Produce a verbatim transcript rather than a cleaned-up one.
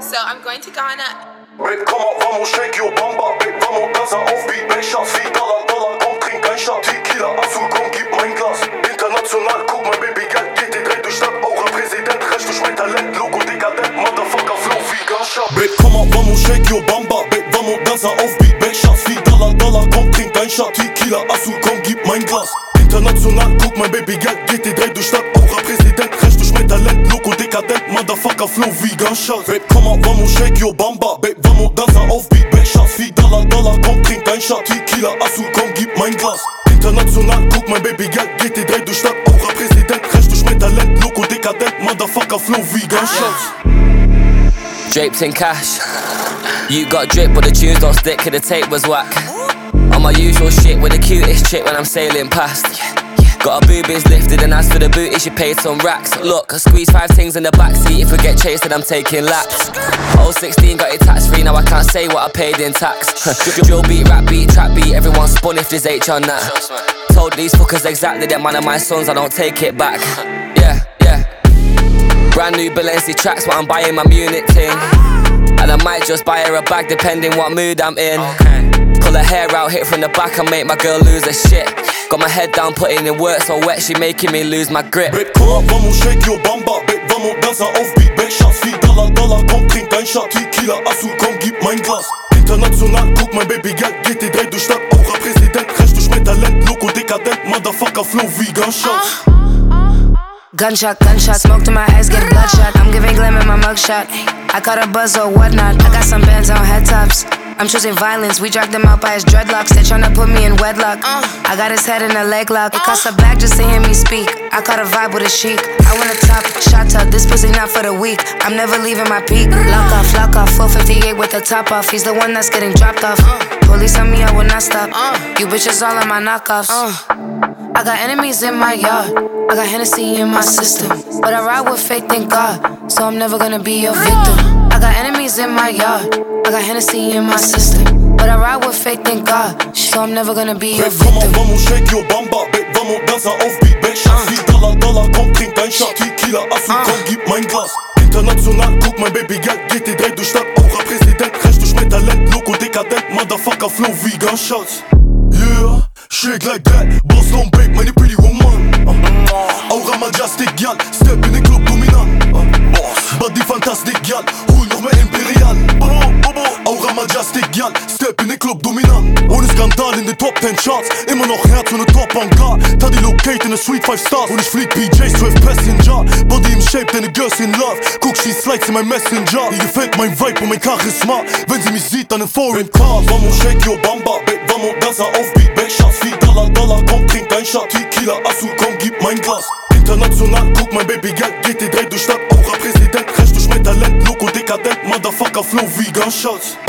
So I'm going to Ghana. Babe, komm mal, vamos, shake your bamba. Babe, vamos, dansa auf Beat. Bechers, vier Dollar, Dollar, komm, trink ein Shot. Tequila, Azul, komm, gib mein Glas. International, guck mal, Baby, Geld geht die Dreh durch Stadt. Auch ein Präsident, recht durch mein Talent. Logo, dekadent, Motherfucker, Flow, wie Gunshot. Babe, komm mal, vamos, shake your bamba. Babe, vamos, dansa auf Beat. Bechers, vier Dollar, Dollar, komm, trink ein Shot. Tequila, Azul, komm, gib mein Glas. International, guck mal, Baby, Geld geht die Dreh durch Stadt. Auch ein Präsident, recht durch mein Talent. Logo, dekadent, Motherfucker, Flow, wie Gunshot. Babe, komm mal, vamos, shake your bamba. Babe, vamos, dansa auf Beat. Bechers, vier Dollar, Dollar, komm, trink ein Shot. Tequila, Azul, komm, gib mein Glas. International, guck mein Baby, Geld geht die Dreh durch Stadt. Auch ein Präsident, recht durch mein Talent. Loco, dekadent, Motherfucker, Flow, wie Gunshots. Draped in cash. You got drip, but the tunes don't stick, cause the tape was whack. On my usual shit with the cutest chick when I'm sailing past. Got her boobies lifted, and as for the booty, she paid some racks. Look, I squeeze five things in the backseat. If we get chased, then I'm taking laps. oh sixteen got it tax free, now I can't say what I paid in tax. Drill beat, rap beat, trap beat, everyone spun if there's H on that. Told these fuckers exactly that man of my sons, I don't take it back. Yeah, yeah. Brand new Balenci tracks, but I'm buying my Munich ting. And I might just buy her a bag depending what mood I'm in. Pull her hair out, hit from the back and make my girl lose her shit. Got my head down, putting in work so wet, she making me lose my grip. Babe, komm mal, vamos, shake your bamba. Babe, vamos, dansa auf Beat. Bechers, vier Dollar, Dollar, komm, trink ein Shot. Tequila, Azul, komm, gib mein Glas. International, guck mein Baby, Geld geht die Dreh durch Stadt. Auch ein Präsident, recht durch mein Talent. Loco, dekadent, Motherfucker, Flow, wie Gunshots. Gunshot, gunshot, smoke to my eyes, get bloodshot. I'm giving glam in my mugshot. I caught a buzz or whatnot. I got some bands on head tops. I'm choosing violence, we dragged him out by his dreadlocks. They're tryna put me in wedlock. I got his head in a leg lock. It costs a bag just to hear me speak. I caught a vibe with a chic. I want a top shot up, this pussy not for the weak. I'm never leaving my peak. Lock off, lock off, four fifty-eight with the top off. He's the one that's getting dropped off. Police on me, I will not stop. You bitches all on my knockoffs. I got enemies in my yard. I got Hennessy in my system. But I ride with faith, thank God. So I'm never gonna be your victim. I got enemies in my yard. I got Hennessy in my system. But I ride with faith, thank God. So I'm never gonna be your victim. Babe, vamos, shake your bamba. Babe, vamos, dansa auf Beat. Bechers, vier Dollar, Dollar, komm, trink ein Shot. Tequila, Azul, komm, gib mein Glas. International, guck mein Baby, Geld geht die Dreh durch Stadt. Auch ein Präsident, recht durch mein Talent. Loco, dekadent, Motherfucker, Flow, wie Gunshots. Yeah, shake like that. Boss don't break, meine pretty woman. uh. Aura majestic, gal. Step in the club, dominant. uh. Body fantastic, gal. Hol noch mehr Imperial. Aura majestic, gal. Step in the club, dominant. Ohne Skandal in den Top ten Charts. Immer noch Herz und ne Top on guard. Taddy locate in a Suite five Stars. Und ich flieg P Js, zwölf Passenger. Body im Shape, deine Girls in love. Guck, she slides in mein Messenger. Ihr gefällt mein Vibe und mein Charisma. Wenn sie mich sieht, dann in Foreign Car. Vamos, shake your bamba. Babe, vamos, dansa auf Beat. Bechers, vier Dollar, Dollar, komm, trink ein Shot. Tequila, Azul, komm, gib mein Glas. International, guck mein Baby, Geld geht die Dreh durch Stadt. Auch ein Präsident, recht durch mein Talent. Loco, dekadent, Motherfucker, Flow, wie Gunshots.